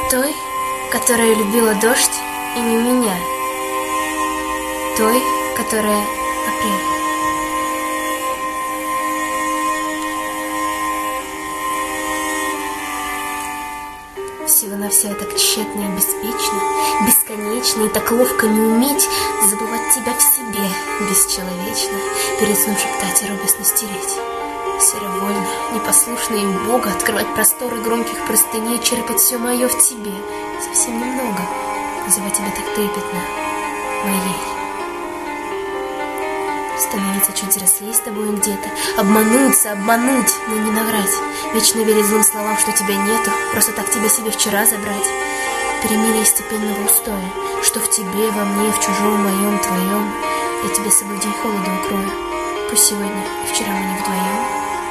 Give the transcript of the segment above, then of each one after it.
Той, которая любила дождь и не меня. Той, которая апрель. Всего-навсего так тщетно и беспечно, бесконечно и так ловко не уметь забывать тебя в себе, бесчеловечно, перед сном шептать и робостно стереть. Серовольно, непослушно им Бога открывать просторы громких простыней, черпать все мое в тебе, совсем немного, называть тебя так трепетно моей. Становиться чуть взрослее с тобой где-то, обмануться, обмануть, но не наврать, вечно верить злым словам, что тебя нету, просто так тебя себе вчера забрать. Перемирие степенного устоя, что в тебе, во мне, в чужом, моем, твоем, я тебя с собой в день холода укрою. Пусть сегодня и вчера мы не вдвоем.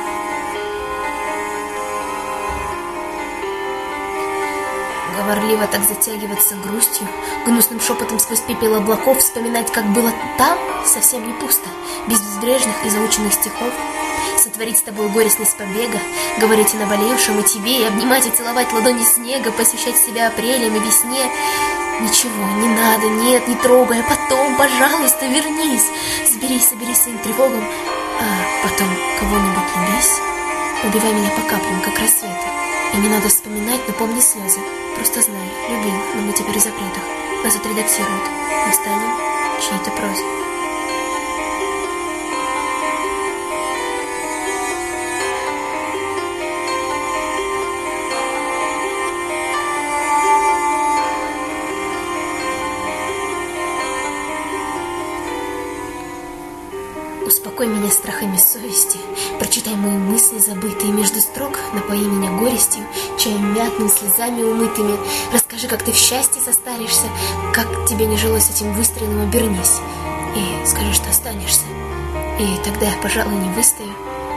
Говорливо так затягиваться грустью, гнусным шепотом сквозь пепел облаков вспоминать, как было там, совсем не пусто, без безбрежных и заученных стихов. Сотворить с тобой горестный с побега, говорить о наболевшем и тебе, и обнимать и целовать ладони снега, посвящать себя апрелем и весне. Ничего, не надо, нет, не трогай, а потом, пожалуйста, вернись, соберись своим тревогам, а потом кого-нибудь любись, убивай меня по каплям, как рассветы. И не надо вспоминать, но помни слезы. Просто знай, любил, но мы теперь в запретах. Нас отредактируют. Мы станем чьей-то прозой. Успокой меня страхами совести, прочитай мои мысли забытые между строк, напои меня горестью, чаем мятным, слезами умытыми. Расскажи, как ты в счастье состаришься, как тебе не жилось этим выстрелом, обернись. И скажи, что останешься, и тогда я, пожалуй, не выстою.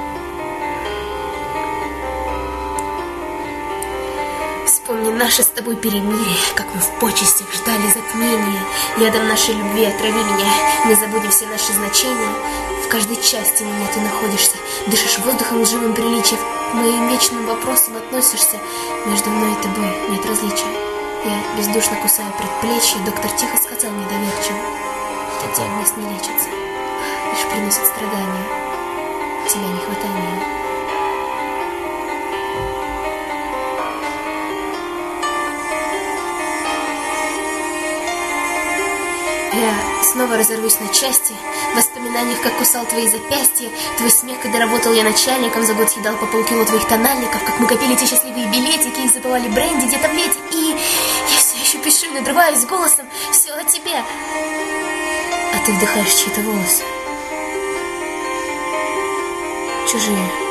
Вспомни наше с тобой перемирие, как мы в почестях ждали затмения. Ядом нашей любви отрави меня, мы забудем все наши значения. В каждой части меня ты находишься, дышишь воздухом живым приличием, к моим вечным вопросам относишься. Между мной и тобой нет различия. Я бездушно кусаю предплечье, доктор тихо сказал недоверчиво: этот диагноз не лечится, лишь приносит страдания. Тебя не хватает. Я снова разорвусь на части, в воспоминаниях, как кусал твои запястья, твой смех, когда работал я начальником, за год съедал по полкило твоих тональников, как мы копили те счастливые билетики и забывали бренди где-то в лете. И я все еще пишу и надрываюсь голосом, все о тебе. А ты вдыхаешь чьи-то волосы, чужие.